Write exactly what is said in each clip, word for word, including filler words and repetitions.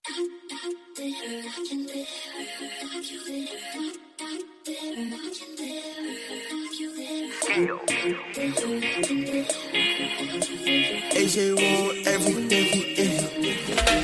A J want everything he is.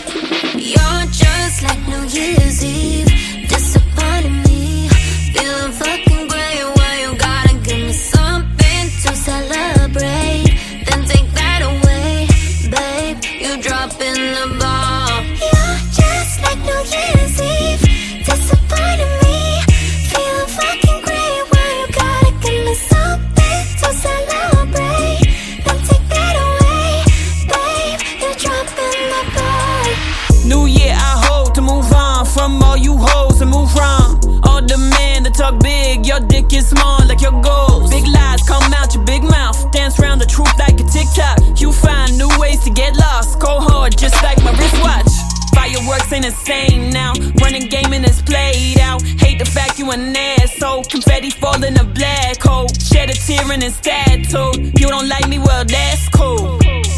You're just like New Year's Eve, disappointing me. Feeling fucking great, why you gotta give me something to celebrate? Then take that away, babe, you dropping the ball. You're just like New Year's Eve, disappointing me. Feeling fucking great, why you gotta give me something to celebrate? Then take that away, babe, you dropping the ball. New year, I hope to move on from all you hoes and move wrong. All the men that talk big, your dick is small like your goals. Big lies come out your big mouth, dance around the truth like a TikTok. You find new ways to get lost, go hard just like my wristwatch. Fireworks ain't the same now, running game and it's played out. Hate the fact you an asshole, confetti fall in a black hole. Shed a tear and instead told you don't like me, well that's cool.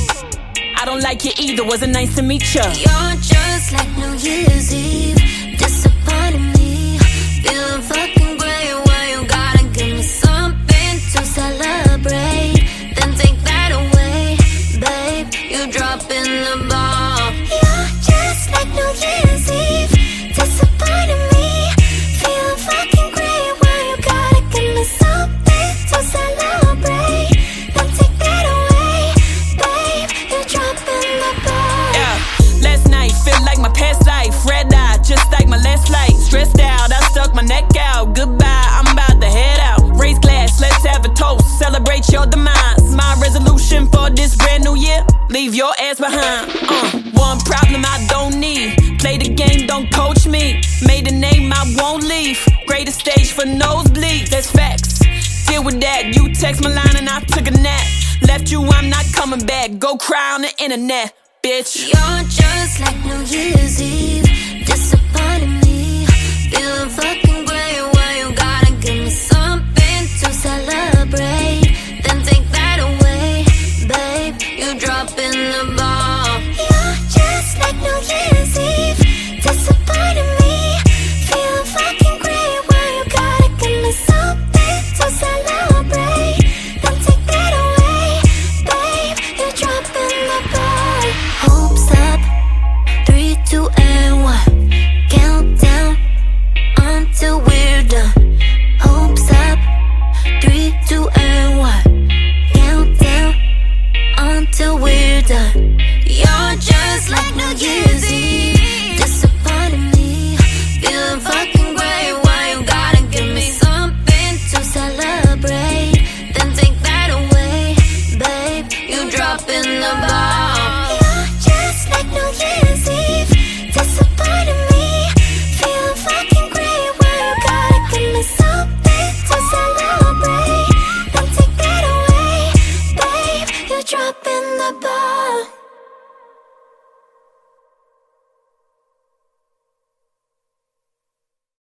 I don't like you either, wasn't nice to meet ya. You're just like New Year's Eve, disappointing me. Feeling fucking great, why you gotta give me something to celebrate? Then take that away, babe, you dropping the ball. You're just like New Year's Eve, disappointing me. Feeling fucking great, why you gotta give me something to celebrate? Then take that away, babe, you dropping the ball. Yeah, last night felt like my past life. Red eye, just like my last flight. Stressed out, I stuck my neck out. Goodbye, I'm about to head out. Raise glass, let's have a toast. Celebrate your demise. My resolution for this brand new year: leave your ass behind. Uh, one problem I don't need. Play the game, don't coach me. Made a name, I won't leave. Greatest stage for nosebleeds, that's facts. Deal with that, you text my line and I took a nap. Left you, I'm not coming back. Go cry on the internet, bitch. You're just like New Year's Eve, disappointing me. Feeling fucking great, why you gotta give me something to celebrate? Then take that away, babe, you dropping the ball. You're just like New Year's Eve, disappointing me. Feeling fucking great, why you gotta give me something to celebrate? Then take that away, babe, you dropping the ball. Hopes up, three, two, and one. Countdown until we're done. Hopes up, three, two, and one. Countdown until we're done. You're just like New Year's Eve, disappointing me. Feeling fucking great, why you gotta give me something to celebrate? Then take that away, babe, you dropping the ball. You're just like New Year's Eve, disappointing me. Feeling fucking great, why you gotta give me something to celebrate? Then take that away, babe, you dropping the ball.